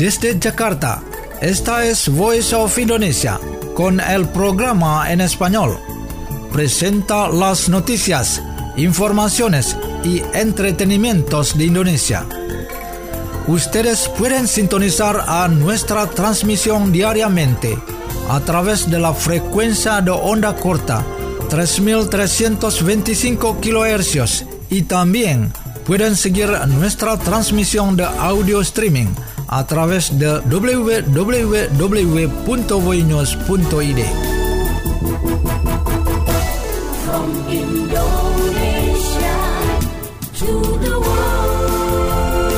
Desde Jakarta, esta es Voice of Indonesia, con el programa en español. Presenta las noticias, informaciones y entretenimientos de Indonesia. Ustedes pueden sintonizar a nuestra transmisión diariamente a través de la frecuencia de onda corta 3325 kHz y también pueden seguir nuestra transmisión de audio streaming a través de www.voinews.id. From Indonesia to the world.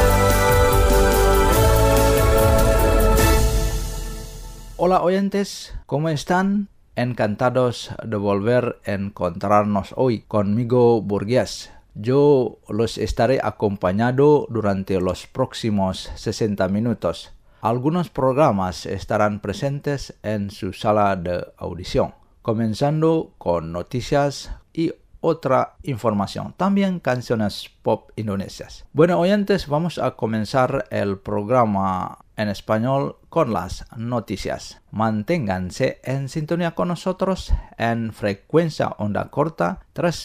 Hola oyentes, ¿cómo están? Encantados de volver a encontrarnos hoy conmigo, Burgués. Yo los estaré acompañando durante los próximos 60 minutos. Algunos programas estarán presentes en su sala de audición, comenzando con noticias y otra información, también canciones pop indonesias. Bueno, oyentes, vamos a comenzar el programa en español con las noticias. Manténganse en sintonía con nosotros en frecuencia onda corta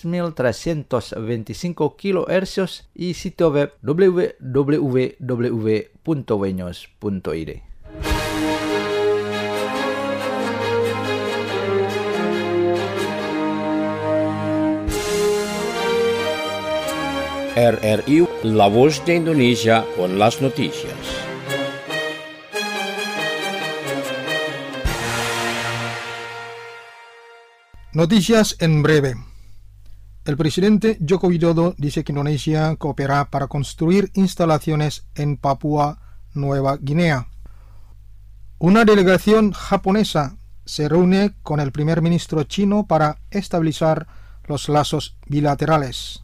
3325 kHz y sitio web www.voinews.id. RRI, La Voz de Indonesia con las noticias. Noticias en breve. El presidente Joko Widodo dice que Indonesia coopera para construir instalaciones en Papúa Nueva Guinea. Una delegación japonesa se reúne con el primer ministro chino para estabilizar los lazos bilaterales.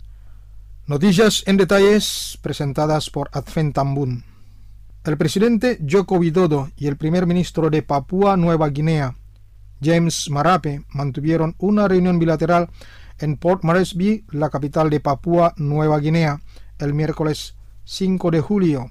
Noticias en detalles presentadas por Advent Tambun. El presidente Joko Widodo y el primer ministro de Papúa Nueva Guinea, James Marape, mantuvieron una reunión bilateral en Port Moresby, la capital de Papúa Nueva Guinea, el miércoles 5 de julio.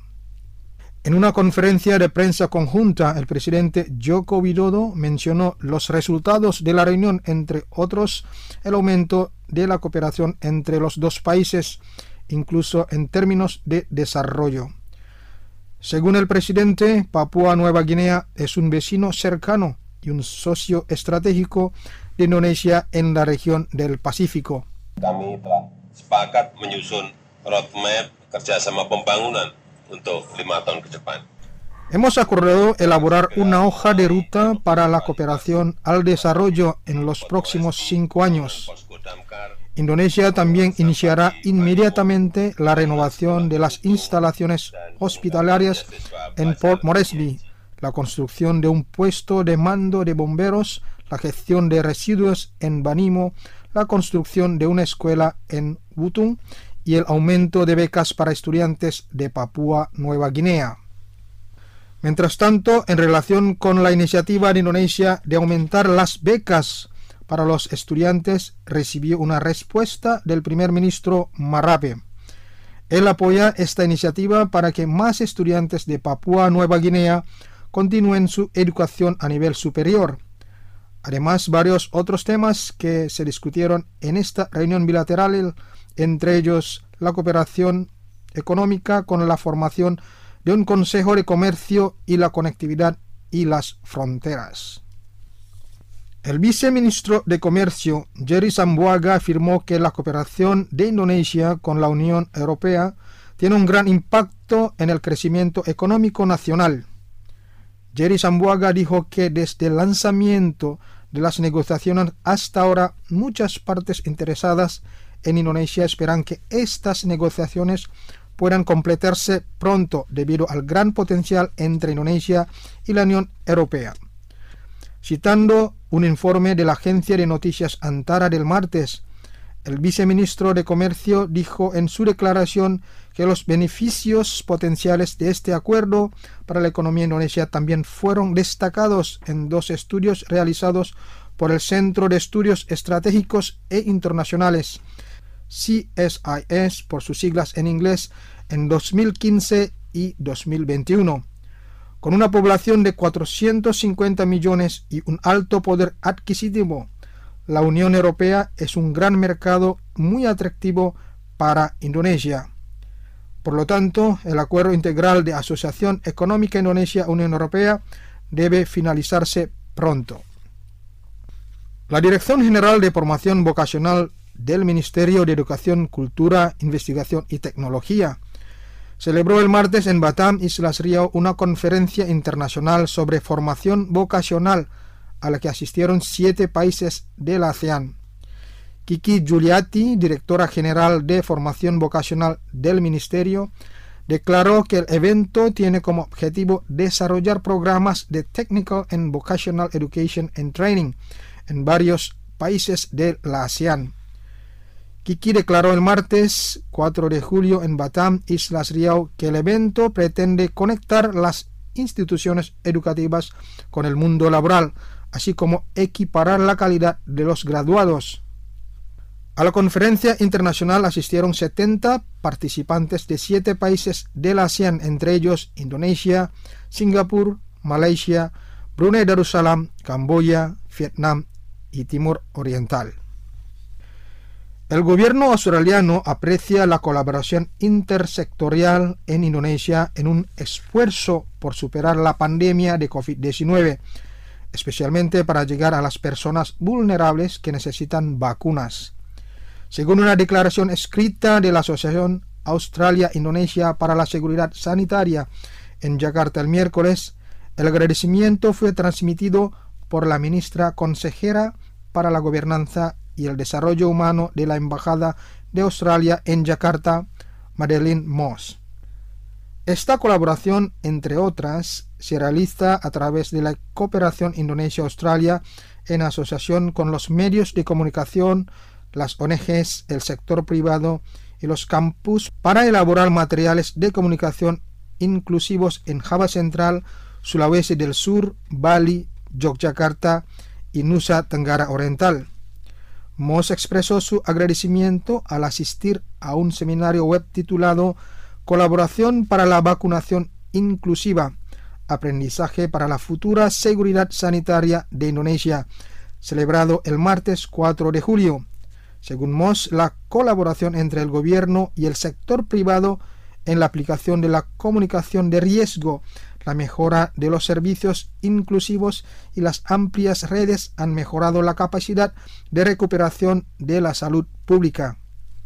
En una conferencia de prensa conjunta, el presidente Joko Widodo mencionó los resultados de la reunión, entre otros, el aumento de la cooperación entre los dos países, incluso en términos de desarrollo. Según el presidente, Papúa Nueva Guinea es un vecino cercano y un socio estratégico de Indonesia en la región del Pacífico. Kami telah sepakat menyusun roadmap kerjasama pembangunan untuk 5 tahun ke depan. Hemos acordado elaborar una hoja de ruta para la cooperación al desarrollo en los próximos 5 años. Indonesia también iniciará inmediatamente la renovación de las instalaciones hospitalarias en Port Moresby, la construcción de un puesto de mando de bomberos, la gestión de residuos en Banimo, la construcción de una escuela en Wutung y el aumento de becas para estudiantes de Papúa Nueva Guinea. Mientras tanto, en relación con la iniciativa de Indonesia de aumentar las becas para los estudiantes, recibió una respuesta del primer ministro Marape. Él apoya esta iniciativa para que más estudiantes de Papúa Nueva Guinea continúen su educación a nivel superior. Además, varios otros temas que se discutieron en esta reunión bilateral, entre ellos la cooperación económica con la formación de un Consejo de Comercio y la conectividad y las fronteras. El viceministro de Comercio, Jerry Sambuaga, afirmó que la cooperación de Indonesia con la Unión Europea tiene un gran impacto en el crecimiento económico nacional. Jerry Sambuaga dijo que desde el lanzamiento de las negociaciones hasta ahora, muchas partes interesadas en Indonesia esperan que estas negociaciones puedan completarse pronto debido al gran potencial entre Indonesia y la Unión Europea. Citando un informe de la agencia de noticias Antara del martes, el viceministro de Comercio dijo en su declaración que los beneficios potenciales de este acuerdo para la economía indonesia también fueron destacados en 2 estudios realizados por el Centro de Estudios Estratégicos e Internacionales, CSIS por sus siglas en inglés, en 2015 y 2021. Con una población de 450 millones y un alto poder adquisitivo, la Unión Europea es un gran mercado muy atractivo para Indonesia. Por lo tanto, el Acuerdo Integral de Asociación Económica Indonesia-Unión Europea debe finalizarse pronto. La Dirección General de Formación Vocacional del Ministerio de Educación, Cultura, Investigación y Tecnología celebró el martes en Batam, Islas Riau, una conferencia internacional sobre formación vocacional a la que asistieron 7 países de la ASEAN. Kiki Giuliati, directora general de formación vocacional del Ministerio, declaró que el evento tiene como objetivo desarrollar programas de Technical and Vocational Education and Training en varios países de la ASEAN. Kiki declaró el martes 4 de julio en Batam, Islas Riau, que el evento pretende conectar las instituciones educativas con el mundo laboral, así como equiparar la calidad de los graduados. A la conferencia internacional asistieron 70 participantes de 7 países de la ASEAN, entre ellos Indonesia, Singapur, Malaysia, Brunei Darussalam, Camboya, Vietnam y Timor Oriental. El gobierno australiano aprecia la colaboración intersectorial en Indonesia en un esfuerzo por superar la pandemia de COVID-19, especialmente para llegar a las personas vulnerables que necesitan vacunas. Según una declaración escrita de la Asociación Australia-Indonesia para la Seguridad Sanitaria en Yakarta el miércoles, el agradecimiento fue transmitido por la ministra consejera para la Gobernanza y el Desarrollo Humano de la Embajada de Australia en Yakarta, Madeleine Moss. Esta colaboración, entre otras, se realiza a través de la cooperación Indonesia-Australia en asociación con los medios de comunicación, las ONGs, el sector privado y los campus para elaborar materiales de comunicación inclusivos en Java Central, Sulawesi del Sur, Bali, Yogyakarta y Nusa Tenggara Oriental. Moss expresó su agradecimiento al asistir a un seminario web titulado Colaboración para la vacunación inclusiva, aprendizaje para la futura seguridad sanitaria de Indonesia, celebrado el martes 4 de julio. Según Moss, la colaboración entre el gobierno y el sector privado en la aplicación de la comunicación de riesgo, la mejora de los servicios inclusivos y las amplias redes han mejorado la capacidad de recuperación de la salud pública.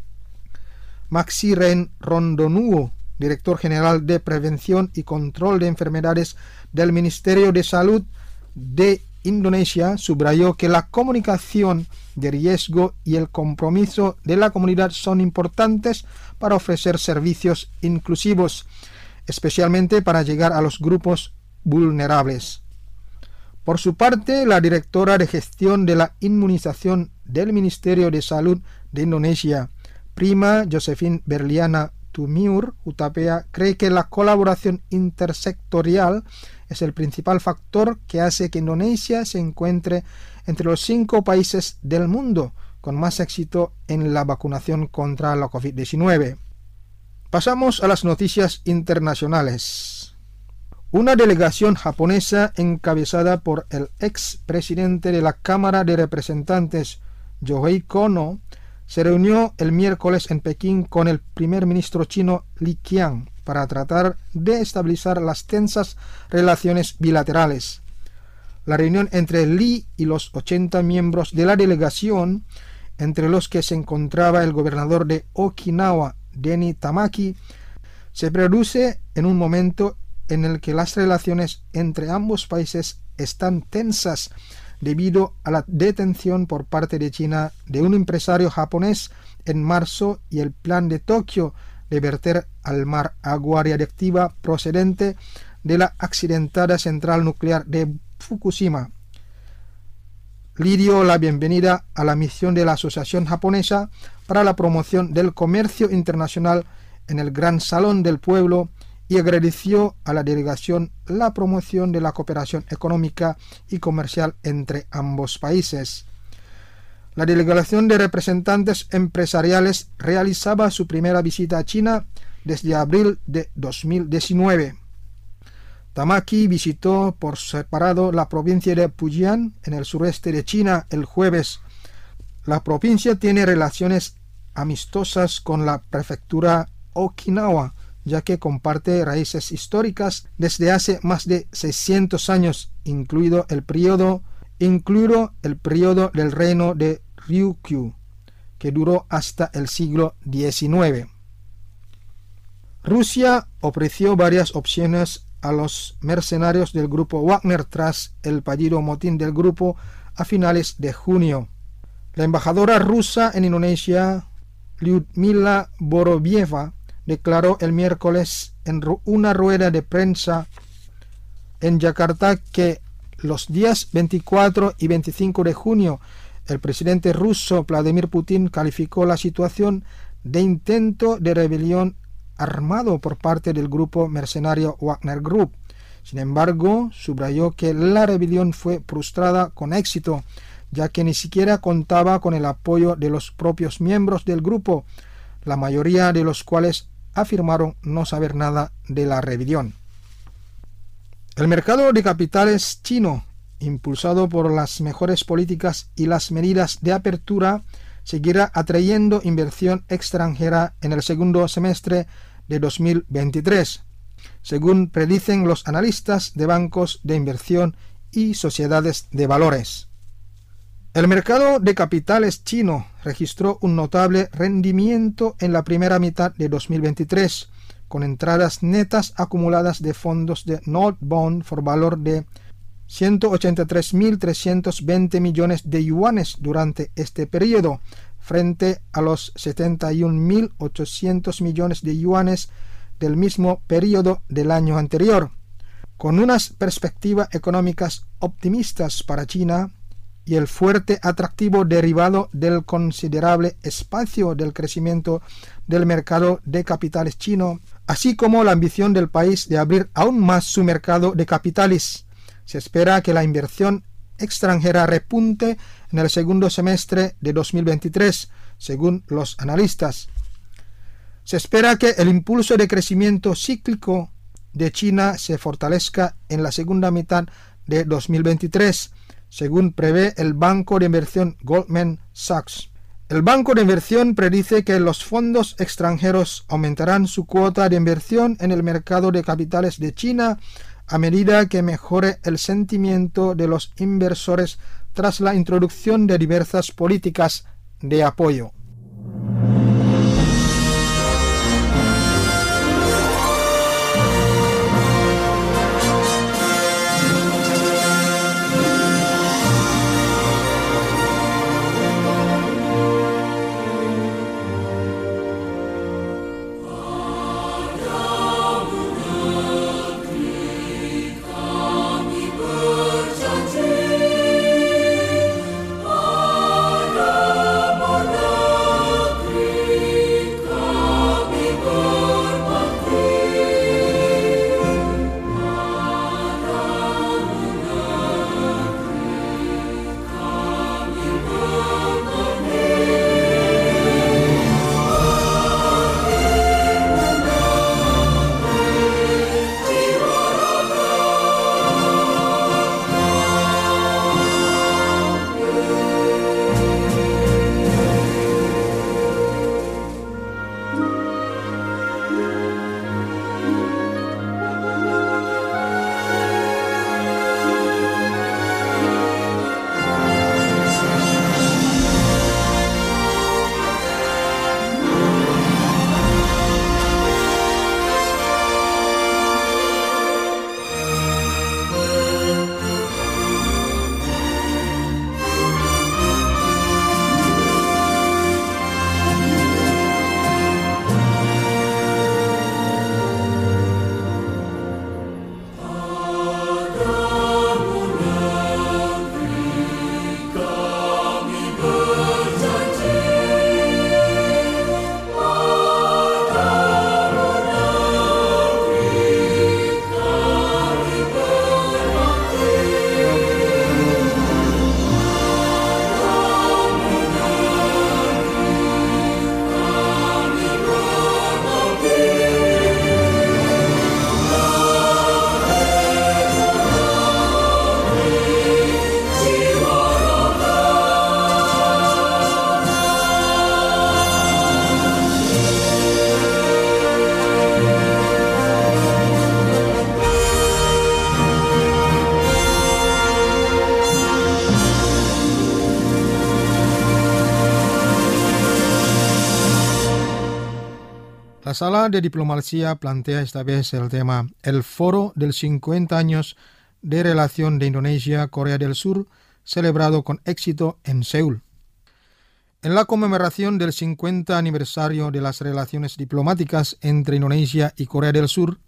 Maxi Ren Rondonuo, director general de Prevención y Control de Enfermedades del Ministerio de Salud de Indonesia, subrayó que la comunicación de riesgo y el compromiso de la comunidad son importantes para ofrecer servicios inclusivos, especialmente para llegar a los grupos vulnerables. Por su parte, la directora de gestión de la inmunización del Ministerio de Salud de Indonesia, Prima Josephine Berliana Tumiur Hutapea, cree que la colaboración intersectorial es el principal factor que hace que Indonesia se encuentre entre los 5 países del mundo con más éxito en la vacunación contra la COVID-19. Pasamos a las noticias internacionales. Una delegación japonesa encabezada por el expresidente de la Cámara de Representantes, Yohei Kono, se reunió el miércoles en Pekín con el primer ministro chino Li Qiang para tratar de estabilizar las tensas relaciones bilaterales. La reunión entre Li y los 80 miembros de la delegación, entre los que se encontraba el gobernador de Okinawa, Denny Tamaki, se produce en un momento en el que las relaciones entre ambos países están tensas debido a la detención por parte de China de un empresario japonés en marzo y el plan de Tokio de verter al mar agua radiactiva procedente de la accidentada central nuclear de Fukushima. Li dio la bienvenida a la misión de la Asociación Japonesa para la Promoción del Comercio Internacional en el Gran Salón del Pueblo y agradeció a la delegación la promoción de la cooperación económica y comercial entre ambos países. La delegación de representantes empresariales realizaba su primera visita a China desde abril de 2019. Tamaki visitó por separado la provincia de Fujian en el sureste de China el jueves. La provincia tiene relaciones amistosas con la prefectura Okinawa, ya que comparte raíces históricas desde hace más de 600 años, incluido el periodo del reino de Ryukyu, que duró hasta el siglo XIX. Rusia ofreció varias opciones a los mercenarios del grupo Wagner tras el fallido motín del grupo a finales de junio. La embajadora rusa en Indonesia, Lyudmila Vorobieva, declaró el miércoles en una rueda de prensa en Yakarta que los días 24 y 25 de junio el presidente ruso Vladimir Putin calificó la situación de intento de rebelión armado por parte del grupo mercenario Wagner Group. Sin embargo, subrayó que la rebelión fue frustrada con éxito, ya que ni siquiera contaba con el apoyo de los propios miembros del grupo, la mayoría de los cuales afirmaron no saber nada de la rebelión. El mercado de capitales chino, impulsado por las mejores políticas y las medidas de apertura, seguirá atrayendo inversión extranjera en el segundo semestre de 2023, según predicen los analistas de bancos de inversión y sociedades de valores. El mercado de capitales chino registró un notable rendimiento en la primera mitad de 2023, con entradas netas acumuladas de fondos de Nordbond por valor de 183.320 millones de yuanes durante este periodo, frente a los 71.800 millones de yuanes del mismo periodo del año anterior. Con unas perspectivas económicas optimistas para China y el fuerte atractivo derivado del considerable espacio del crecimiento del mercado de capitales chino, así como la ambición del país de abrir aún más su mercado de capitales, se espera que la inversión extranjera repunte en el segundo semestre de 2023, según los analistas. Se espera que el impulso de crecimiento cíclico de China se fortalezca en la segunda mitad de 2023, según prevé el banco de inversión Goldman Sachs. El banco de inversión predice que los fondos extranjeros aumentarán su cuota de inversión en el mercado de capitales de China a medida que mejore el sentimiento de los inversores tras la introducción de diversas políticas de apoyo. Ada La Sala de Diplomacia plantea esta vez el tema el Foro del 50 años de relación de Indonesia-Corea del Sur, celebrado con éxito en Seúl. En la conmemoración del 50 aniversario de las relaciones diplomáticas entre Indonesia y Corea del Sur,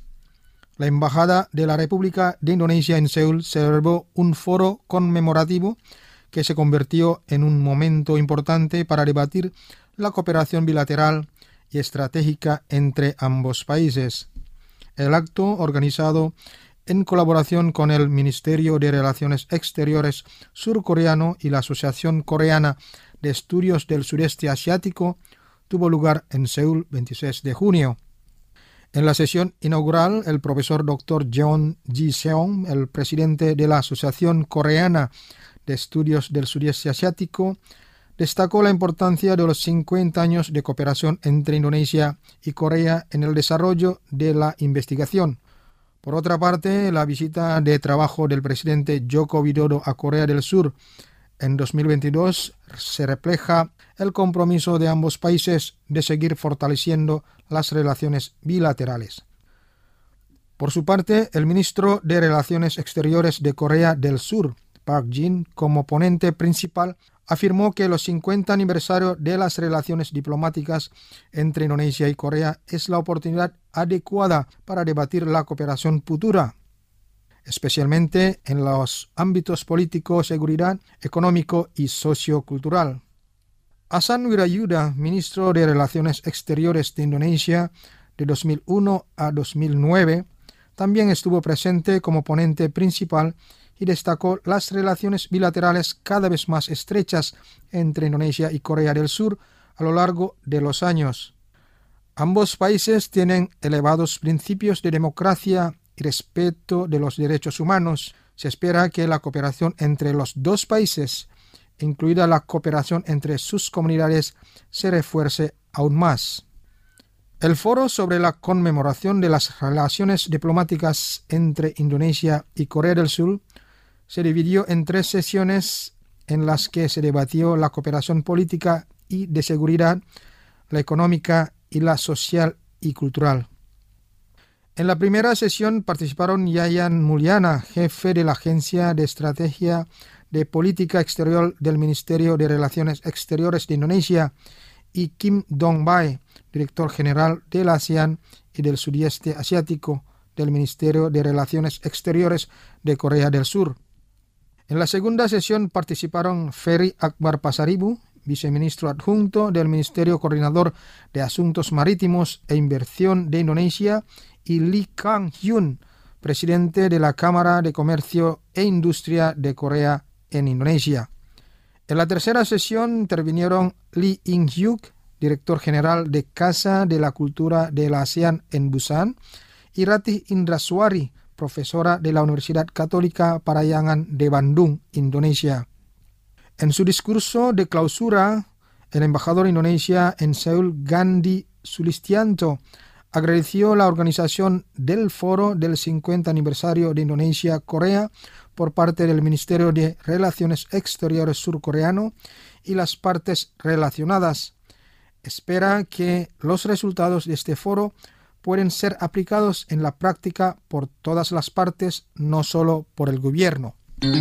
la Embajada de la República de Indonesia en Seúl celebró un foro conmemorativo que se convirtió en un momento importante para debatir la cooperación bilateral y estratégica entre ambos países. El acto, organizado en colaboración con el Ministerio de Relaciones Exteriores surcoreano y la Asociación Coreana de Estudios del Sudeste Asiático, tuvo lugar en Seúl 26 de junio. En la sesión inaugural, el profesor Dr. Jeon Ji-seong, el presidente de la Asociación Coreana de Estudios del Sudeste Asiático, destacó la importancia de los 50 años de cooperación entre Indonesia y Corea en el desarrollo de la investigación. Por otra parte, la visita de trabajo del presidente Joko Widodo a Corea del Sur en 2022 se refleja el compromiso de ambos países de seguir fortaleciendo las relaciones bilaterales. Por su parte, el ministro de Relaciones Exteriores de Corea del Sur, Park Jin, como ponente principal, afirmó que los 50 aniversario de las relaciones diplomáticas entre Indonesia y Corea es la oportunidad adecuada para debatir la cooperación futura, especialmente en los ámbitos político, seguridad, económico y sociocultural. Hasan Wirayuda, ministro de Relaciones Exteriores de Indonesia de 2001 a 2009, también estuvo presente como ponente principal y destacó las relaciones bilaterales cada vez más estrechas entre Indonesia y Corea del Sur a lo largo de los años. Ambos países tienen elevados principios de democracia y respeto de los derechos humanos. Se espera que la cooperación entre los dos países, incluida la cooperación entre sus comunidades, se refuerce aún más. El foro sobre la conmemoración de las relaciones diplomáticas entre Indonesia y Corea del Sur se dividió en 3 sesiones en las que se debatió la cooperación política y de seguridad, la económica y la social y cultural. En la primera sesión participaron Yayan Mulyana, jefe de la Agencia de Estrategia de Política Exterior del Ministerio de Relaciones Exteriores de Indonesia, y Kim Dong-bae, director general del ASEAN y del Sudeste Asiático del Ministerio de Relaciones Exteriores de Corea del Sur. En la segunda sesión participaron Ferry Akbar Pasaribu, viceministro adjunto del Ministerio Coordinador de Asuntos Marítimos e Inversión de Indonesia, y Lee Kang-hyun, presidente de la Cámara de Comercio e Industria de Corea en Indonesia. En la tercera sesión intervinieron Lee In-hyuk, director general de Casa de la Cultura de la ASEAN en Busan, y Ratih Indraswari, profesora de la Universidad Católica Parayangan de Bandung, Indonesia. En su discurso de clausura, el embajador Indonesia en Seúl, Gandhi Sulistianto, agradeció la organización del foro del 50 aniversario de Indonesia-Corea por parte del Ministerio de Relaciones Exteriores surcoreano y las partes relacionadas. Espera que los resultados de este foro pueden ser aplicados en la práctica por todas las partes, no solo por el gobierno.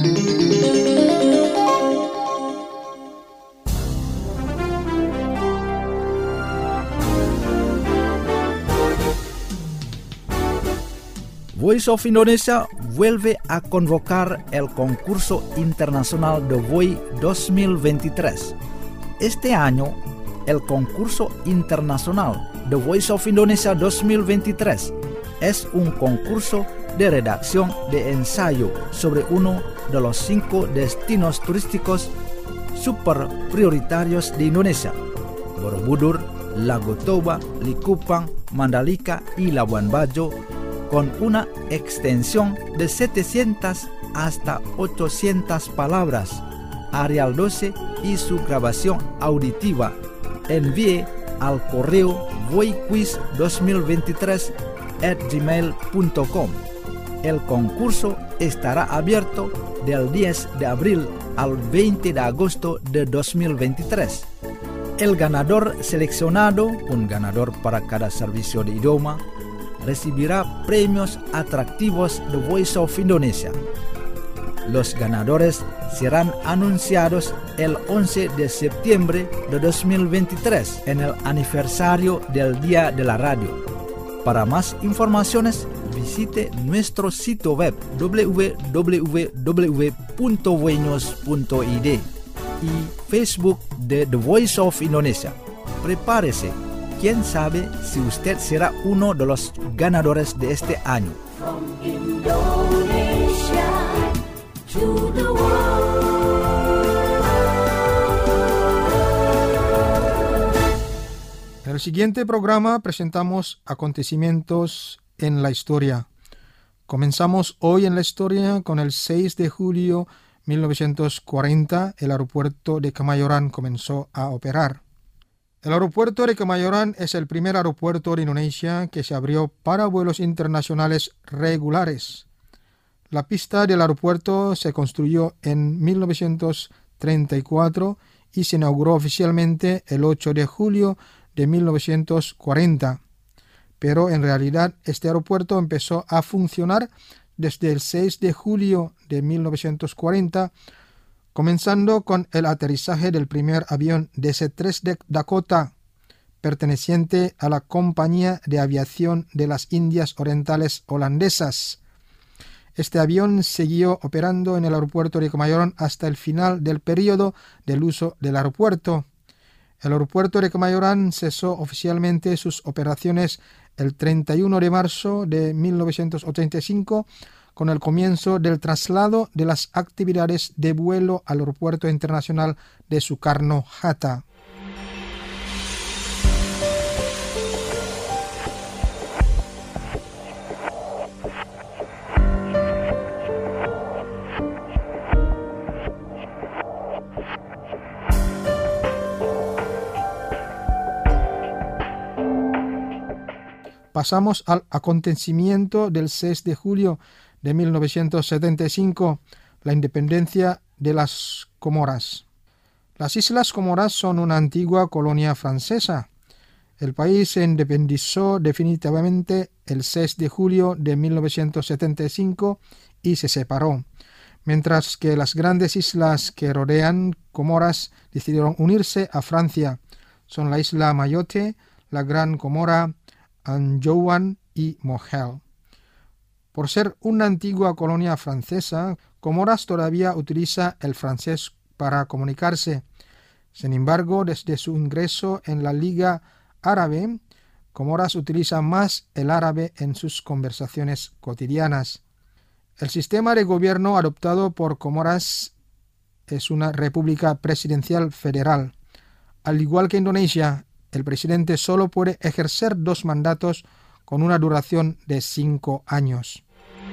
Voice of Indonesia vuelve a convocar el concurso internacional de VOI 2023. Este año, el concurso internacional The Voice of Indonesia 2023 es un concurso de redacción de ensayo sobre uno de los 5 destinos turísticos super prioritarios de Indonesia: Borobudur, Lago Toba, Likupang, Mandalika y Labuan Bajo, con una extensión de 700 hasta 800 palabras. Arial 12 y su grabación auditiva. Envíe al correo voiquiz2023@gmail.com. El concurso estará abierto del 10 de abril al 20 de agosto de 2023. El ganador seleccionado, un ganador para cada servicio de idioma, recibirá premios atractivos de Voice of Indonesia. Los ganadores serán anunciados el 11 de septiembre de 2023 en el aniversario del Día de la Radio. Para más informaciones, visite nuestro sitio web www.voinos.id y Facebook de The Voice of Indonesia. Prepárese, quién sabe si usted será uno de los ganadores de este año. From Indonesia to the world. En el siguiente programa presentamos acontecimientos en la historia. Comenzamos hoy en la historia con el 6 de julio 1940, el aeropuerto de Kemayoran comenzó a operar. El aeropuerto de Kemayoran es el primer aeropuerto de Indonesia que se abrió para vuelos internacionales regulares. La pista del aeropuerto se construyó en 1934 y se inauguró oficialmente el 8 de julio de 1940. Pero en realidad este aeropuerto empezó a funcionar desde el 6 de julio de 1940, comenzando con el aterrizaje del primer avión DC-3 Dakota, perteneciente a la Compañía de Aviación de las Indias Orientales holandesas. Este avión siguió operando en el aeropuerto de Kemayoran hasta el final del periodo del uso del aeropuerto. El aeropuerto de Kemayoran cesó oficialmente sus operaciones el 31 de marzo de 1985 con el comienzo del traslado de las actividades de vuelo al aeropuerto internacional de Soekarno-Hatta. Pasamos al acontecimiento del 6 de julio de 1975, la independencia de las Comoras. Las Islas Comoras son una antigua colonia francesa. El país se independizó definitivamente el 6 de julio de 1975 y se separó, mientras que las grandes islas que rodean Comoras decidieron unirse a Francia. Son la isla Mayotte, la Gran Comora, Anjouan y Mohel. Por ser una antigua colonia francesa, Comoras todavía utiliza el francés para comunicarse. Sin embargo, desde su ingreso en la Liga Árabe, Comoras utiliza más el árabe en sus conversaciones cotidianas. El sistema de gobierno adoptado por Comoras es una república presidencial federal. Al igual que Indonesia, el presidente solo puede ejercer 2 mandatos con una duración de 5 años.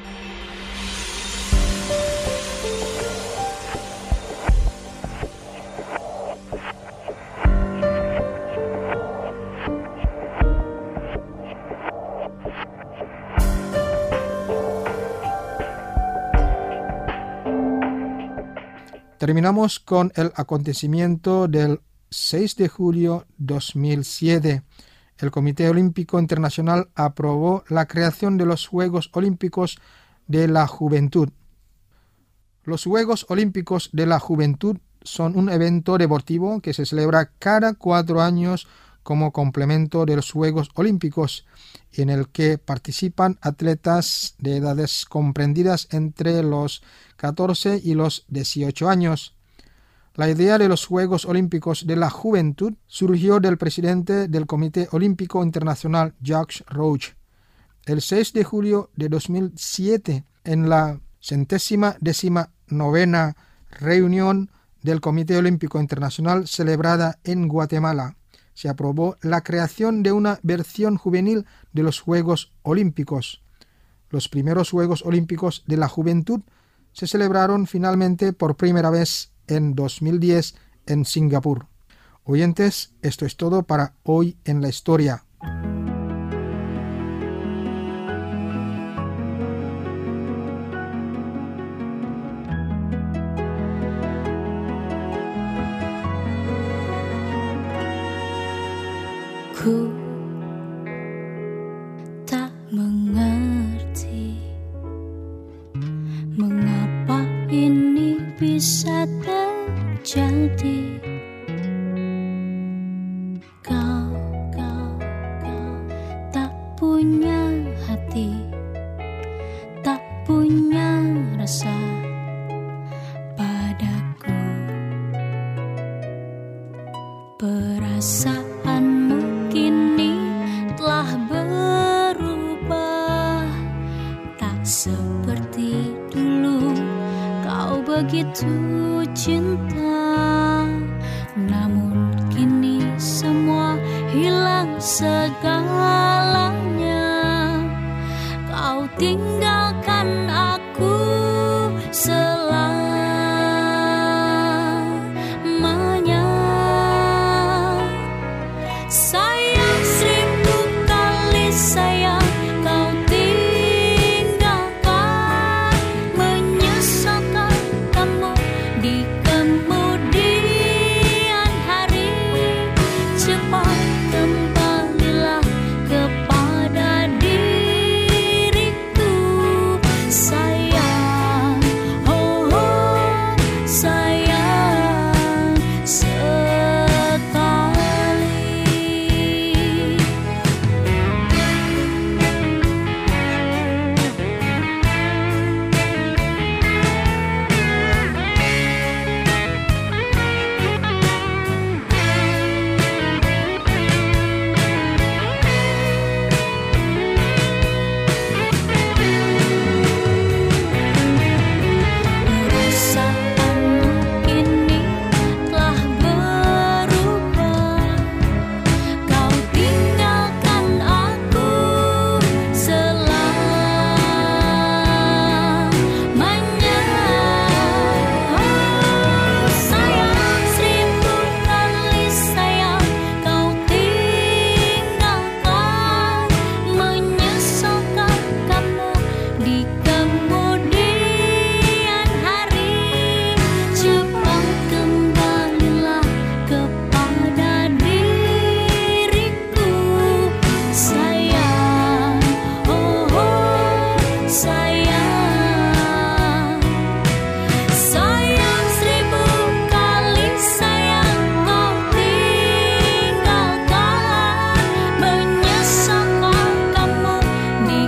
Terminamos con el acontecimiento del 6 de julio 2007. El Comité Olímpico Internacional aprobó la creación de los Juegos Olímpicos de la Juventud. Los Juegos Olímpicos de la Juventud son un evento deportivo que se celebra cada 4 años como complemento de los Juegos Olímpicos, en el que participan atletas de edades comprendidas entre los 14 y los 18 años. La idea de los Juegos Olímpicos de la Juventud surgió del presidente del Comité Olímpico Internacional, Jacques Rouch. El 6 de julio de 2007, en la 119ª reunión del Comité Olímpico Internacional celebrada en Guatemala, se aprobó la creación de una versión juvenil de los Juegos Olímpicos. Los primeros Juegos Olímpicos de la Juventud se celebraron finalmente por primera vez en 2010 en Singapur. Oyentes, esto es todo para hoy en la historia. Ku tak mengerti mengapa ini bisa terjadi. Kau tak punya hati, tak punya rasa padaku. Perasaanmu kini telah berubah, tak seperti dulu kau begitu cinta. Namun kini semua hilang segalanya. Kau tinggalkan aku selamanya. Sayang, 1000 kali sayang kau tinggalkan. Menyesalkan kamu di kemudian hari. Cepat kembalilah kepada diriku, sayang. Oh, oh, sayang sekali. Perasaanmu kini telah berubah. Kau tinggalkan aku selamanya. Sayang, 1000 kali sayang kau tinggalkan. Menyesalkan kamu di kemudian hari. Cepat kembalilah kepada diriku, sayang. Oh, oh, sayang. Sayang, 1000 kali sayang kau tinggalkan. Menyesalkan kamu di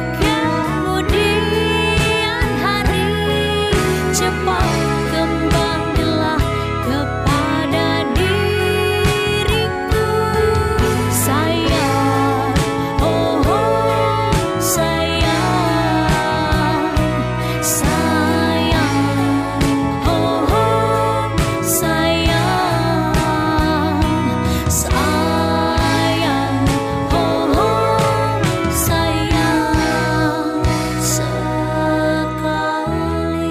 kemudian hari. Cepat kembalilah kepada diriku, sayang. Oh, oh, sayang. Sayang. Oh, oh, sayang. Sayang. Oh, oh, sayang sekali.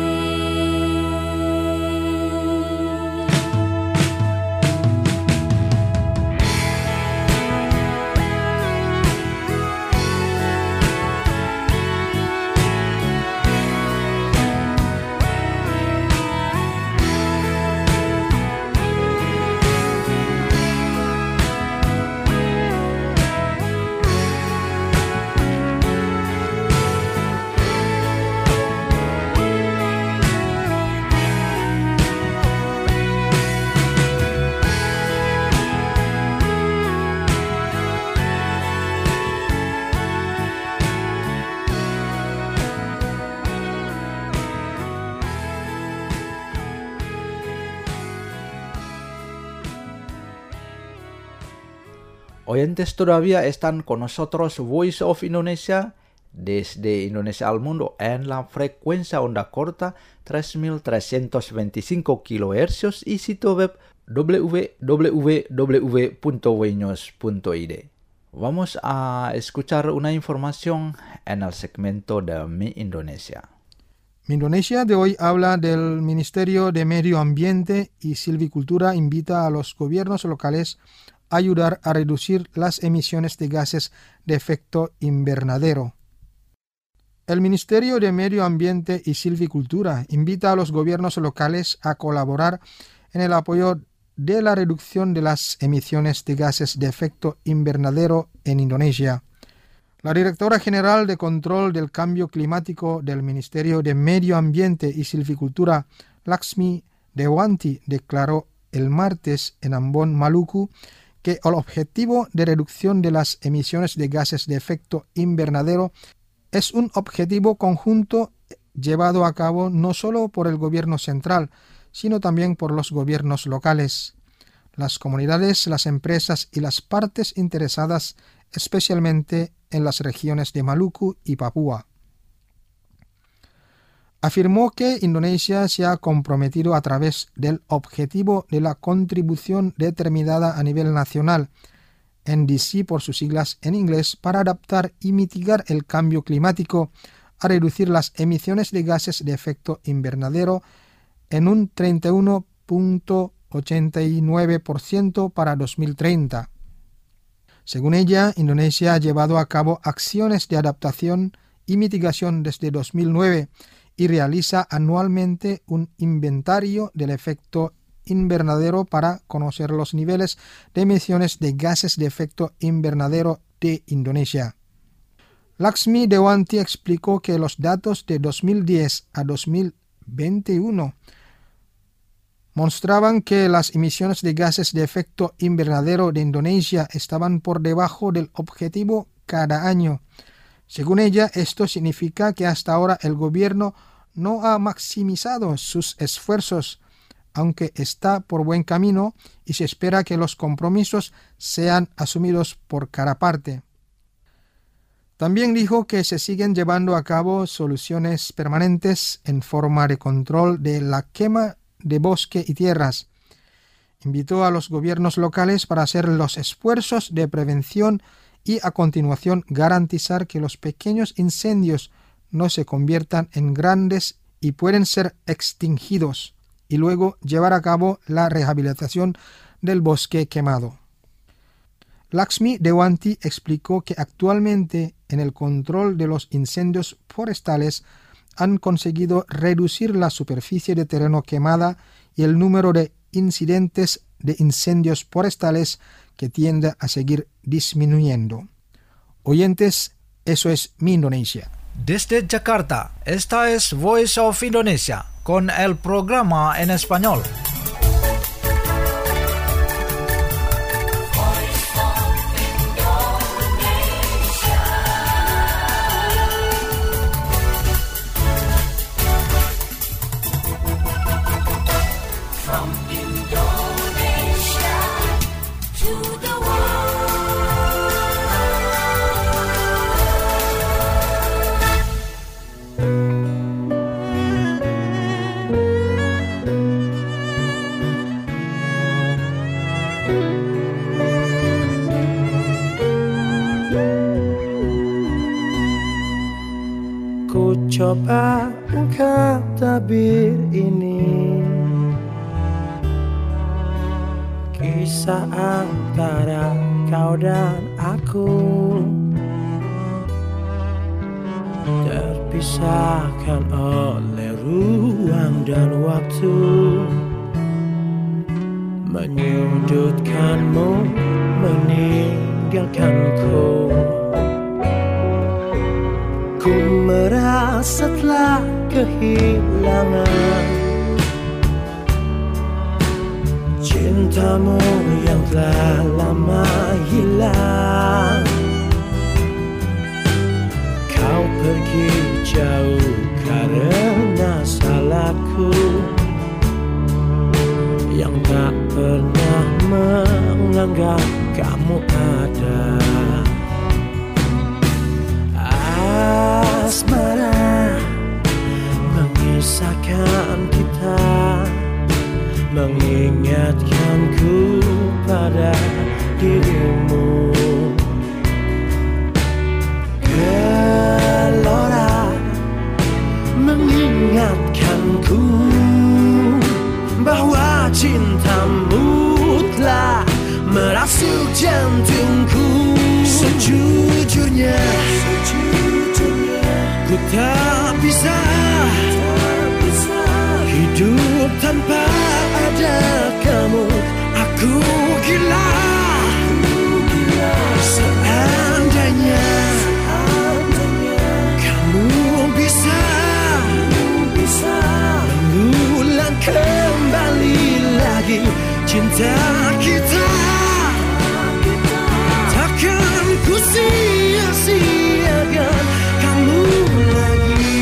Oyentes todavía están con nosotros Voice of Indonesia desde Indonesia al mundo en la frecuencia onda corta 3325 kHz y sitio web www.weños.id. Vamos a escuchar una información en el segmento de Mi Indonesia. Mi Indonesia de hoy habla del Ministerio de Medio Ambiente y Silvicultura invita a los gobiernos locales a ayudar a reducir las emisiones de gases de efecto invernadero. El Ministerio de Medio Ambiente y Silvicultura invita a los gobiernos locales a colaborar en el apoyo de la reducción de las emisiones de gases de efecto invernadero en Indonesia. La directora general de Control del Cambio Climático del Ministerio de Medio Ambiente y Silvicultura, Laksmi Dewanti, declaró el martes en Ambon, Maluku, que el objetivo de reducción de las emisiones de gases de efecto invernadero es un objetivo conjunto llevado a cabo no solo por el gobierno central, sino también por los gobiernos locales, las comunidades, las empresas y las partes interesadas, especialmente en las regiones de Maluku y Papúa. Afirmó que Indonesia se ha comprometido a través del objetivo de la contribución determinada a nivel nacional, NDC por sus siglas en inglés, para adaptar y mitigar el cambio climático, a reducir las emisiones de gases de efecto invernadero en un 31.89% para 2030. Según ella, Indonesia ha llevado a cabo acciones de adaptación y mitigación desde 2009 y realiza anualmente un inventario del efecto invernadero para conocer los niveles de emisiones de gases de efecto invernadero de Indonesia. Laksmi Dewanti explicó que los datos de 2010 a 2021 mostraban que las emisiones de gases de efecto invernadero de Indonesia estaban por debajo del objetivo cada año. Según ella, esto significa que hasta ahora el gobierno no ha maximizado sus esfuerzos, aunque está por buen camino y se espera que los compromisos sean asumidos por cada parte. También dijo que se siguen llevando a cabo soluciones permanentes en forma de control de la quema de bosque y tierras. Invitó a los gobiernos locales para hacer los esfuerzos de prevención y a continuación garantizar que los pequeños incendios no se conviertan en grandes y pueden ser extinguidos, y luego llevar a cabo la rehabilitación del bosque quemado. Laksmi Dewanti explicó que actualmente en el control de los incendios forestales han conseguido reducir la superficie de terreno quemada y el número de incidentes de incendios forestales que tiende a seguir disminuyendo. Oyentes, eso es Mi Indonesia. Desde Jakarta, esta es Voice of Indonesia con el programa en español. Coba angkat tabir ini, kisah antara kau dan aku, terpisahkan oleh ruang dan waktu, menyudutkanmu, meninggalkanku. Ku merasa telah kehilangan cintamu yang telah lama hilang. Kau pergi jauh karena salahku yang tak pernah menganggap kamu ada. Asmara mengisahkan kita, mengingatkanku pada dirimu. Gelora mengingatkanku bahwa cintamu telah merasuk jantungku. Sejujurnya ku tak bisa hidup tanpa ada kamu. Aku gila seandainya kamu bisa mengulang kembali lagi cinta kita. Takkan ku sia-siakan kamu lagi.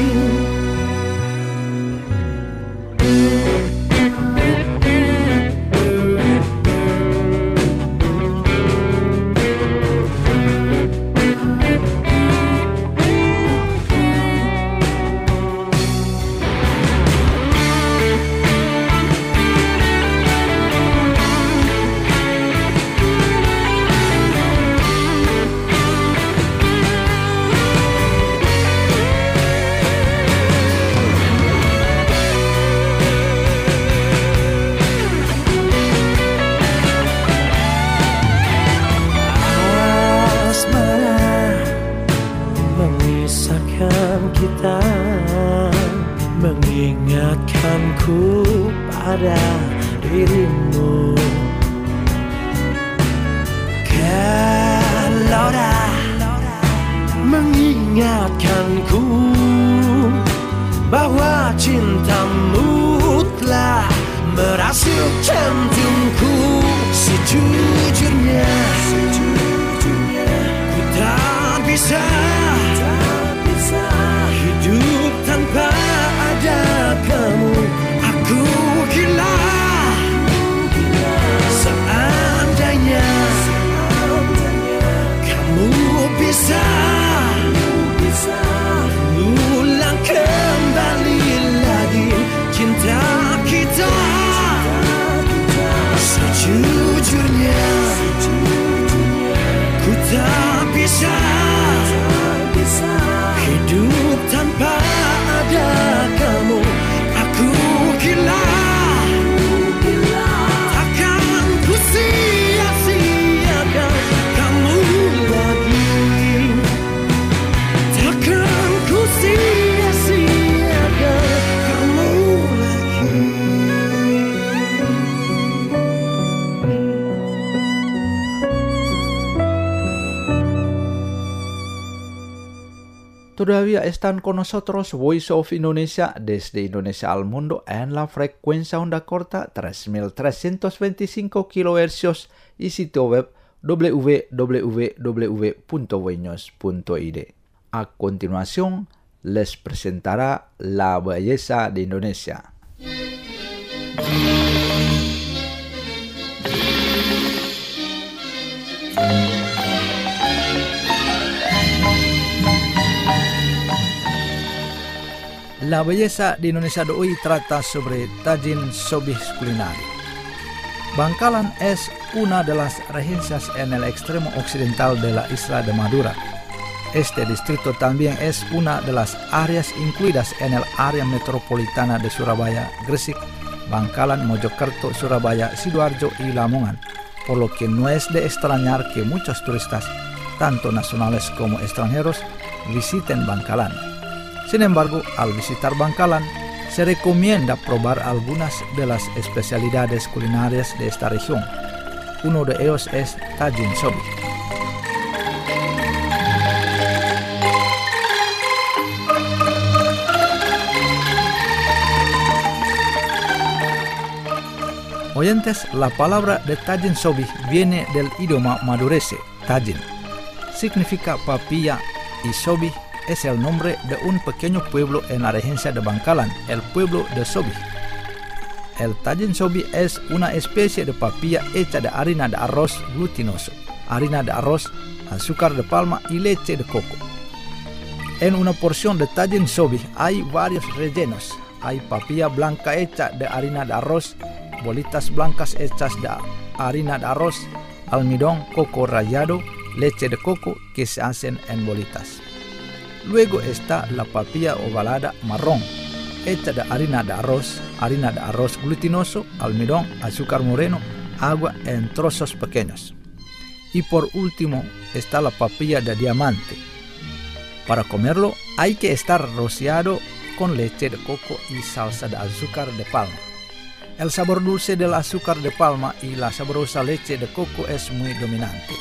Kita mengingatkanku pada dirimu. Kalau dah mengingatkanku bahwa cintamu telah merasuk jantungku. Sejujurnya ku tak bisa hidup tanpa ada kamu. Aku gila seandainya kamu bisa mengulang kembali lagi cinta kita. Sejujurnya ku tak bisa hidup tanpa ada kamu. Aku gila, takkan ku sia-siakan kamu lagi. Takkan ku sia-siakan kamu lagi. Todavía están con nosotros Voice of Indonesia desde Indonesia al mundo en la frecuencia onda corta 3325 kHz y sitio web www.voinews.id. A continuación, les presentará La Belleza de Indonesia. La belleza de Indonesia de hoy trata sobre tajin sobih culinario. Bangkalan es una de las regencias en el extremo occidental de la isla de Madura. Este distrito también es una de las áreas incluidas en el área metropolitana de Surabaya, Gresik, Bangkalan, Mojokerto, Surabaya, Sidoarjo y Lamongan, por lo que no es de extrañar que muchos turistas, tanto nacionales como extranjeros, visiten Bangkalan. Sin embargo, al visitar Bangkalan, se recomienda probar algunas de las especialidades culinarias de esta región. Uno de ellos es tajin sobih. Oyentes, la palabra de tajin sobih viene del idioma madurese, tajin. Significa papilla y sobih es el nombre de un pequeño pueblo en la regencia de Bangkalan, el pueblo de Sobih. El tajin sobih es una especie de papilla hecha de harina de arroz glutinoso, harina de arroz, azúcar de palma y leche de coco. En una porción de tajin sobih hay varios rellenos. Hay papilla blanca hecha de harina de arroz, bolitas blancas hechas de harina de arroz, almidón, coco rallado, leche de coco que se hacen en bolitas. Luego está la papilla ovalada marrón, hecha de harina de arroz glutinoso, almidón, azúcar moreno, agua en trozos pequeños. Y por último está la papilla de diamante. Para comerlo hay que estar rociado con leche de coco y salsa de azúcar de palma. El sabor dulce del azúcar de palma y la sabrosa leche de coco es muy dominante.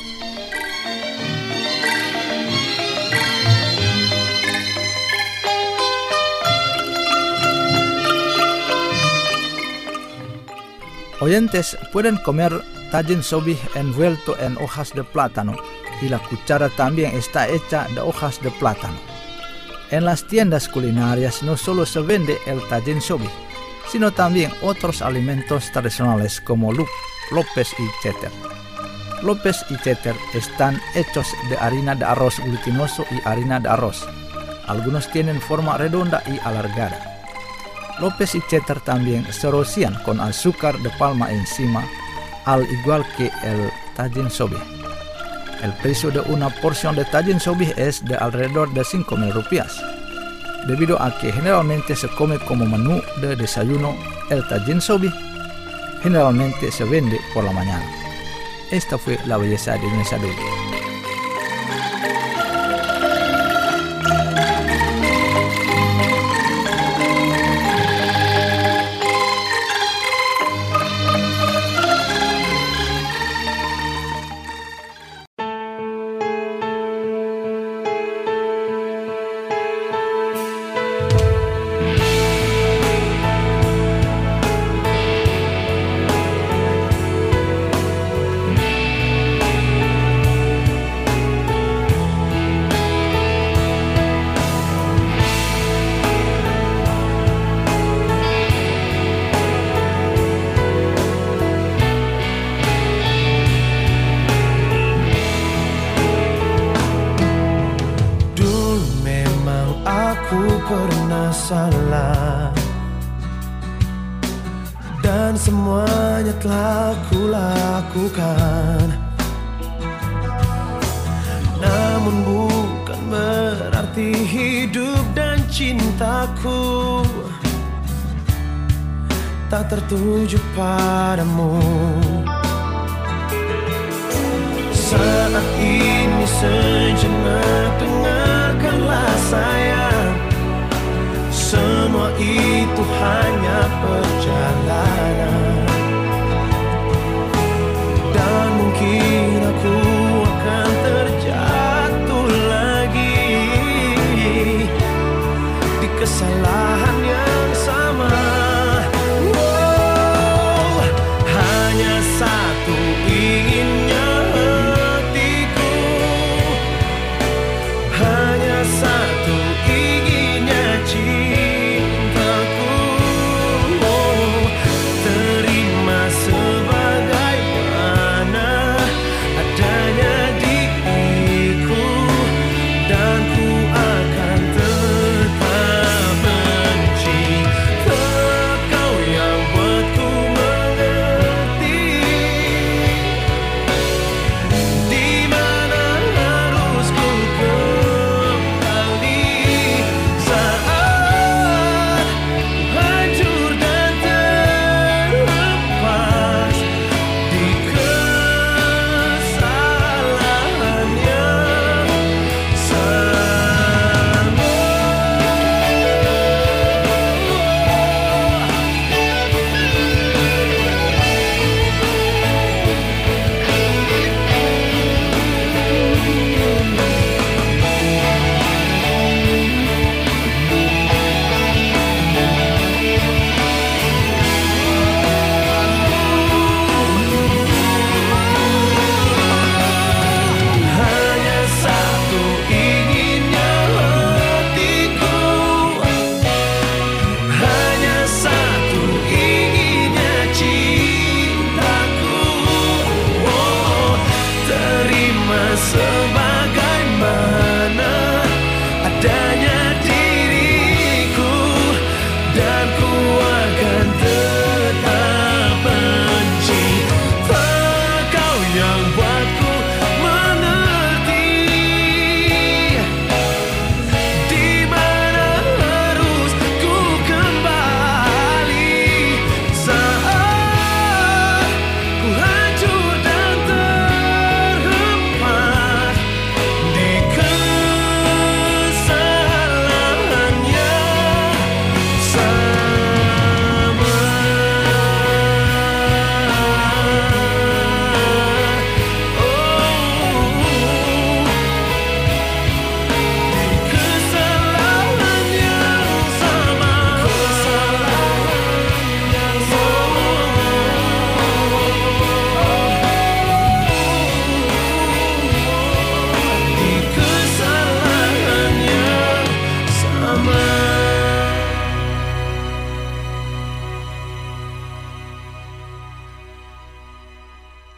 Oyentes pueden comer tajín sobih envuelto en hojas de plátano y la cuchara también está hecha de hojas de plátano. En las tiendas culinarias no solo se vende el tajín sobih, sino también otros alimentos tradicionales como lopes y cheddar. Lopes y cheddar están hechos de harina de arroz glutinoso y harina de arroz. Algunos tienen forma redonda y alargada. Lopes y cheddar también se rocian con azúcar de palma encima, al igual que el tajín sobih. El precio de una porción de tajín sobih es de alrededor de 5.000 rupias. Debido a que generalmente se come como menú de desayuno, el tajín sobih generalmente se vende por la mañana. Esta fue la belleza de Indonesia dulu. pernah salah dan semuanya telah kulakukan. Namun bukan berarti hidup dan cintaku tak tertuju padamu. Saat ini sejenak dengarkanlah sayang, semua itu hanya perjalanan, dan mungkin aku akan terjatuh lagi di kesalahan yang sama. Hanya satu inginnya hatiku, hanya satu inginnya cintaku,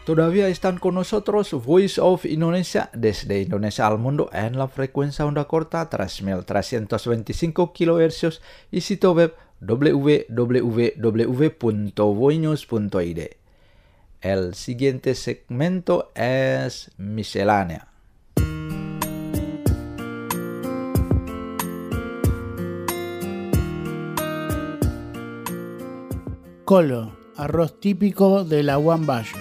Todavía están con nosotros Voice of Indonesia desde Indonesia al mundo en la frecuencia onda corta 3.325 kHz y sitio web www.voinews.id. El siguiente segmento es miscelánea. Colo, arroz típico de Labuan Bajo.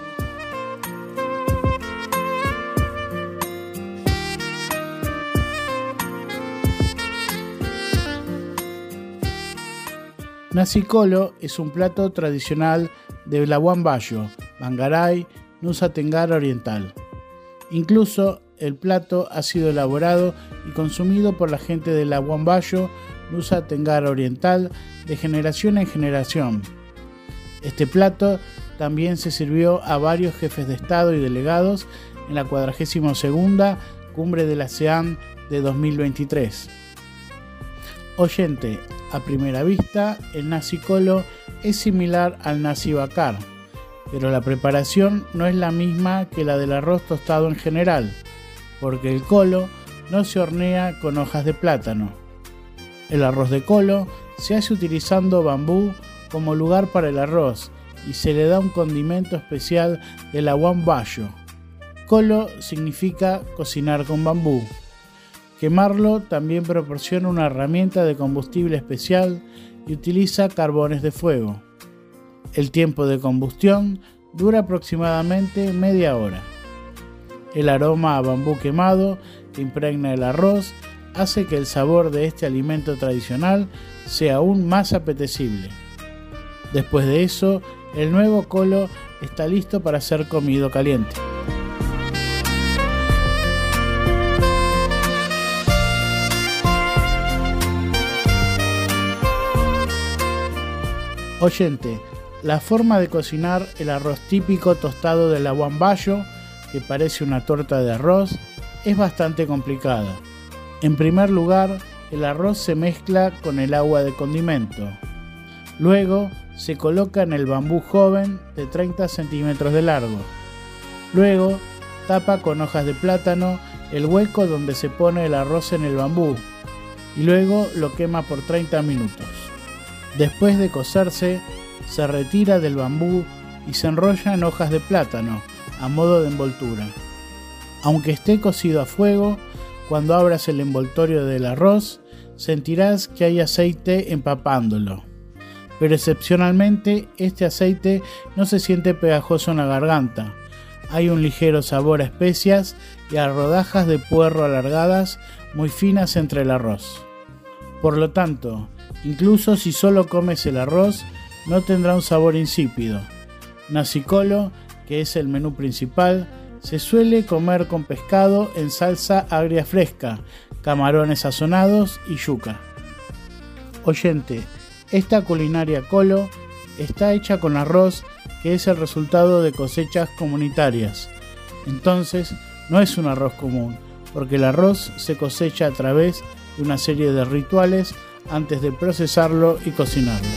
Nasi colo es un plato tradicional de Labuan Bajo, Manggarai, Nusa Tenggara Oriental. Incluso el plato ha sido elaborado y consumido por la gente de Labuan Bajo, Nusa Tenggara Oriental, de generación en generación. Este plato también se sirvió a varios jefes de Estado y delegados en la 42ª Cumbre de la ASEAN de 2023. Oyente, a primera vista, el nasi colo es similar al nasi bakar, pero la preparación no es la misma que la del arroz tostado en general, porque el colo no se hornea con hojas de plátano. El arroz de colo se hace utilizando bambú como lugar para el arroz y se le da un condimento especial de Labuan Bajo. Colo significa cocinar con bambú. Quemarlo también proporciona una herramienta de combustible especial y utiliza carbones de fuego. El tiempo de combustión dura aproximadamente media hora. El aroma a bambú quemado que impregna el arroz hace que el sabor de este alimento tradicional sea aún más apetecible. Después de eso, el nuevo colo está listo para ser comido caliente. Oyente, la forma de cocinar el arroz típico tostado de Labuan Bajo, que parece una torta de arroz, es bastante complicada. En primer lugar, el arroz se mezcla con el agua de condimento. Luego, se coloca en el bambú joven de 30 centímetros de largo. Luego, tapa con hojas de plátano el hueco donde se pone el arroz en el bambú y luego lo quema por 30 minutos. Después de cocerse, se retira del bambú y se enrolla en hojas de plátano a modo de envoltura. Aunque esté cocido a fuego, cuando abras el envoltorio del arroz, sentirás que hay aceite empapándolo. Pero excepcionalmente, este aceite no se siente pegajoso en la garganta. Hay un ligero sabor a especias y a rodajas de puerro alargadas muy finas entre el arroz. Por lo tanto, incluso si solo comes el arroz, no tendrá un sabor insípido. Nasi colo, que es el menú principal, se suele comer con pescado en salsa agria fresca, camarones sazonados y yuca. Oyente, esta culinaria colo está hecha con arroz que es el resultado de cosechas comunitarias. Entonces, no es un arroz común, porque el arroz se cosecha a través de una serie de rituales antes de procesarlo y cocinarlo.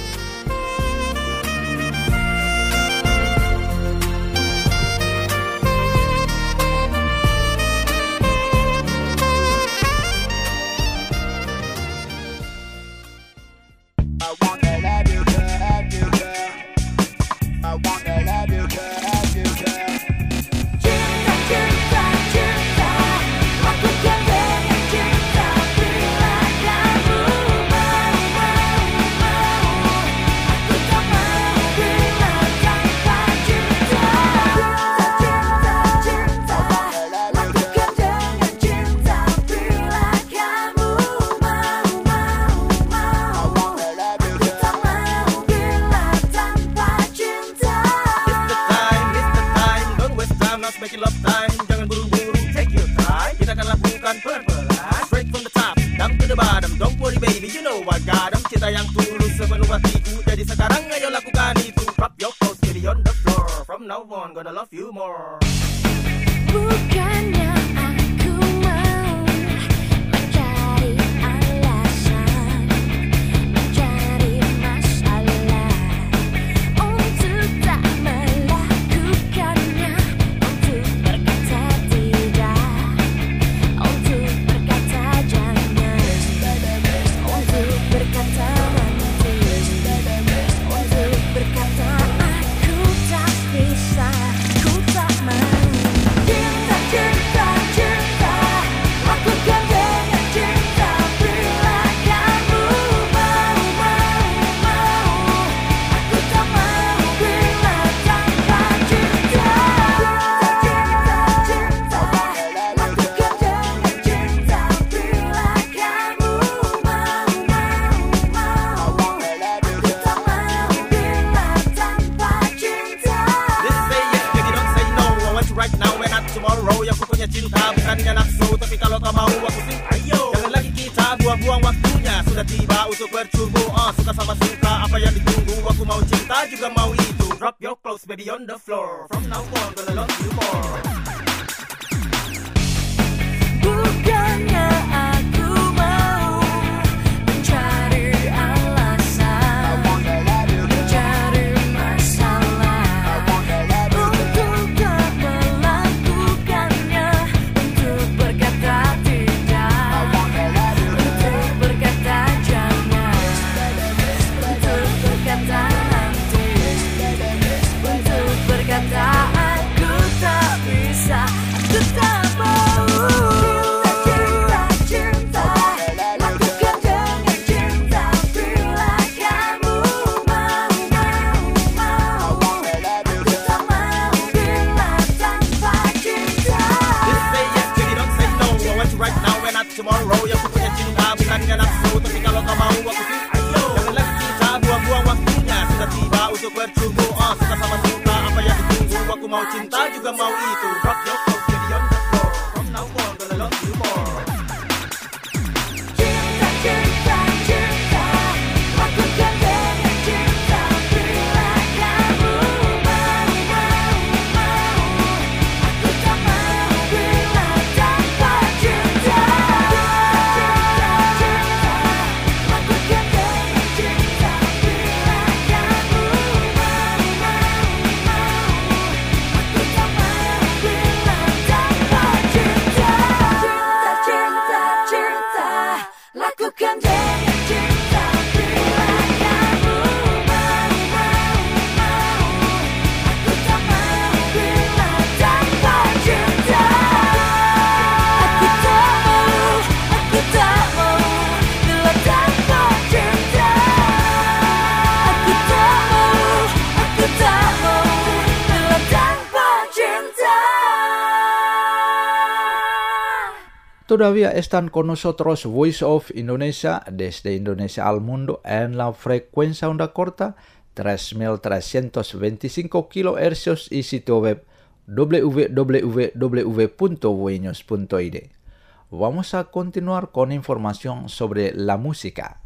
Bukannya aku mau mencari alasan, mencari masalah untuk tak melakukannya. cinta bukannya nafsu, tapi kalau kau mau aku sih ayo. Jangan lagi kita buang-buang waktunya, sudah tiba untuk bercumbu. Suka sama suka, apa yang ditunggu? Aku mau cinta juga mau itu. Drop your clothes baby on the floor. From now on gonna love you more. Bukannya aku mau mencari alasan, mencari masalah untuk tak melakukannya, untuk berkata tidak, untuk berkata jangan, untuk berkata nanti, untuk berkata aku tak bisa, aku tak mau. Tomorrow yang ku punya cinta bukannya nafsu, tapi kalau kau mau aku sih ayo. Jangan lagi kita buang-buang waktunya, sudah tiba untuk bercumbu. Suka sama suka, apa yang ditunggu? Aku mau cinta juga mau itu. Drop your clothes baby on the floor. From now on gonna love you more. Cinta, cinta, cinta, lakukan dengan cinta bila kamu mau. Aku tak mau bila tanpa cinta. Lakukan dengan cinta bila kamu mau. Aku tak mau bila tanpa cinta. Cinta, cinta, lakukan dengan cinta bila kamu mau. Aku tak mau bila tanpa cinta. Aku tak mau bila tanpa cinta. Aku tak mau bila tanpa cinta. Todavía están con nosotros Voice of Indonesia desde Indonesia al mundo en la frecuencia onda corta 3325 kHz y sitio web www.voinews.id. Vamos a continuar con información sobre la música.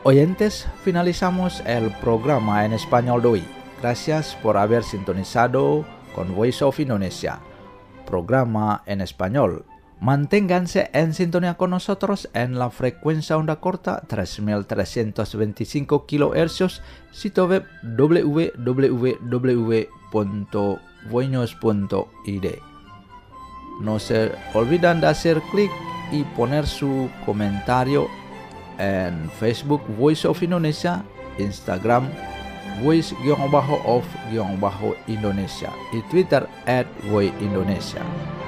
Oyentes, finalizamos el programa en español de hoy. Gracias por haber sintonizado con Voice of Indonesia, programa en español. Manténganse en sintonía con nosotros en la frecuencia onda corta 3325 kHz, sitio web www.voinews.id. No se olviden de hacer clic y poner su comentario en Facebook Voice of Indonesia, Instagram Voice_of_Indonesia y Twitter @voiceindonesia.